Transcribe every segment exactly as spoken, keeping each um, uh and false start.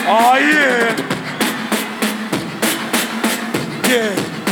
Oh yeah. Yeah.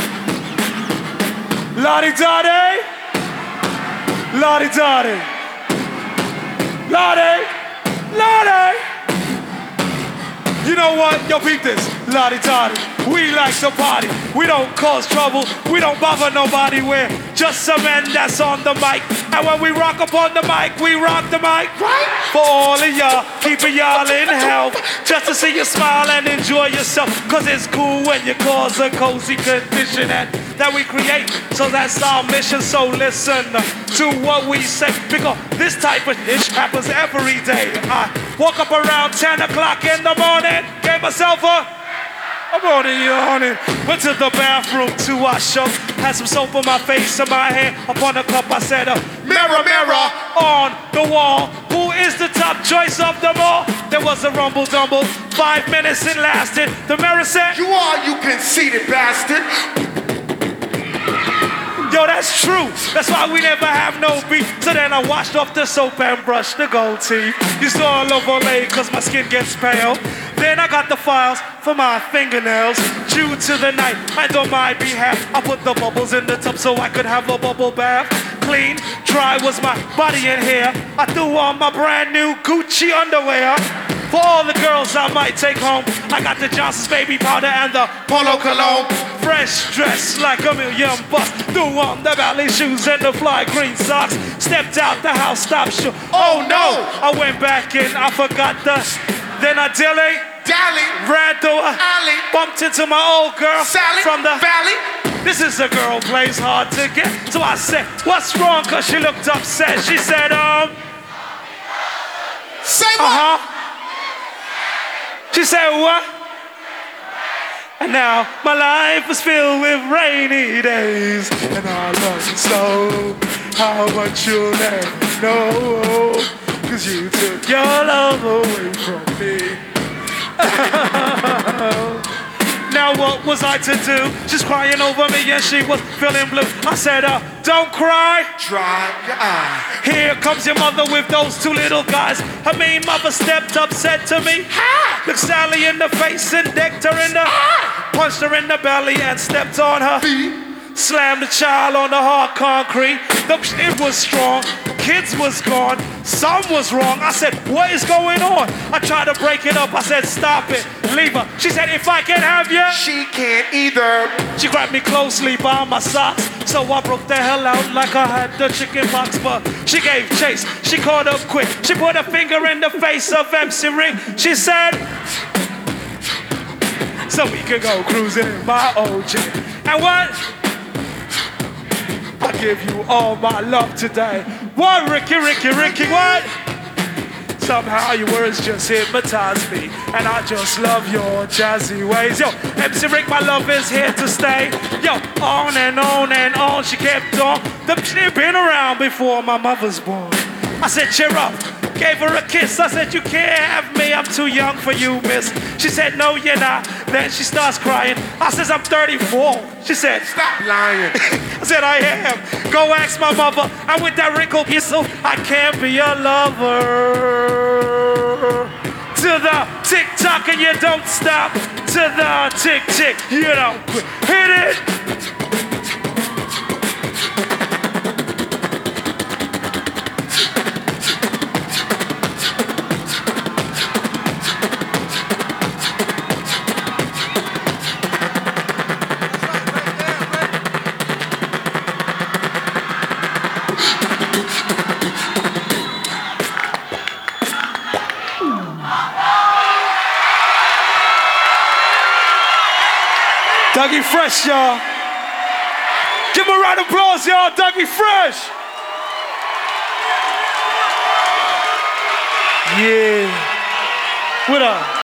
Lottie-dottie. Lottie-dottie. Lottie. Lottie. You know what? Yo, peep this. Lottie-dottie. We like to party. We don't cause trouble. We don't bother nobody. We're just some men that's on the mic. And when we rock up on the mic, we rock the mic. Right? For all of y'all, keeping y'all in health. Just to see you smile and enjoy yourself. Cause it's cool when you cause a cozy condition and that we create. So that's our mission. So listen to what we say. Because this type of shit happens every day. I woke up around ten o'clock in the morning. Gave myself a I'm on it, yawning. Went to the bathroom to wash up. Had some soap on my face and my hair. Upon a cup I said, uh, mirror, mirror on the wall. Who is the top choice of them all? There was a rumble dumble. Five minutes it lasted. The mirror said, you are, you conceited bastard. Yo, that's true. That's why we never have no beef. So then I washed off the soap and brushed the gold teeth. You saw a little late cause my skin gets pale. Then I got the files for my fingernails. Due to the night, and on my behalf, I put the bubbles in the tub so I could have a bubble bath. Clean, dry was my body and hair. I threw on my brand new Gucci underwear. For all the girls I might take home, I got the Johnson's baby powder and the Polo cologne. Fresh dressed like a million bucks. Threw on the ballet shoes and the fly green socks. Stepped out the house, stopped short. Oh no! I went back in, I forgot the. Then I dilly, dally, ran through a alley, bumped into my old girl, Sally, from the valley. This is a girl plays hard to get. So I said, what's wrong? Cause she looked upset. She said, um, say what? Uh-huh. She said, what? And now my life is filled with rainy days. And I love you so, how much you'll never know. Cause you took your love away from me. Now what was I to do? She's crying over me and she was feeling blue. I said, uh, don't cry. Dry your eye. Here comes your mother with those two little guys. Her mean mother stepped up, said to me, ha! Looked Sally in the face and decked her in the ha! Punched her in the belly and stepped on her feet. Slammed the child on the hard concrete. The it was strong. Kids was gone. Some was wrong. I said, what is going on? I tried to break it up. I said, stop it. Leave her. She said, if I can have you. She can't either. She grabbed me closely by my socks. So I broke the hell out like I had the chicken pox. But she gave chase. She caught up quick. She put a finger in the face of M C Ring. She said, so we could go cruising in my O J. And what? I give you all my love today. What, Ricky, Ricky, Ricky, what? Somehow your words just hypnotize me. And I just love your jazzy ways. Yo, M C Rick, my love is here to stay. Yo, on and on and on she kept on. The shit been around before my mother's born. I said, cheer up. Gave her a kiss. I said, you can't have me. I'm too young for you, miss. She said, no, you're not. Then she starts crying. I says, I'm thirty-four. She said, stop lying. I said, I am. Go ask my mother. I'm with that wrinkled pistol. I can't be a lover. To the tick-tock and you don't stop. To the tick-tick, you don't quit. Hit it. Dougie Fresh, y'all. Give him a round of applause, y'all. Dougie Fresh. Yeah. What up?